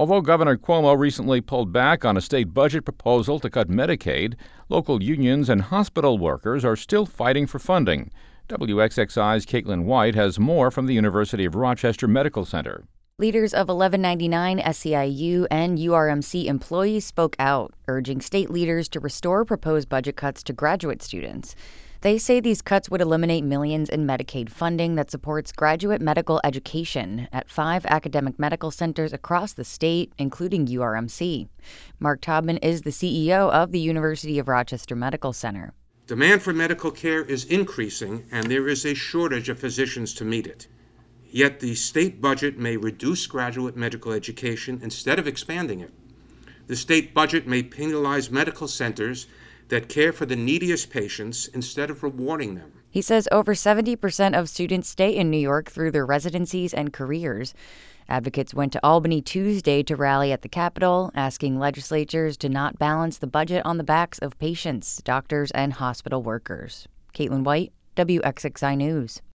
Although Governor Cuomo recently pulled back on a state budget proposal to cut Medicaid, local unions and hospital workers are still fighting for funding. WXXI's Caitlin White has more from the University of Rochester Medical Center. Leaders of 1199, SEIU, and URMC employees spoke out, urging state leaders to restore proposed budget cuts to graduate students. They say these cuts would eliminate millions in Medicaid funding that supports graduate medical education at 5 academic medical centers across the state, including URMC. Mark Taubman is the CEO of the University of Rochester Medical Center. Demand for medical care is increasing, and there is a shortage of physicians to meet it. Yet the state budget may reduce graduate medical education instead of expanding it. The state budget may penalize medical centers that care for the neediest patients instead of rewarding them. He says over 70% of students stay in New York through their residencies and careers. Advocates went to Albany Tuesday to rally at the Capitol, asking legislatures to not balance the budget on the backs of patients, doctors, and hospital workers. Caitlin White, WXXI News.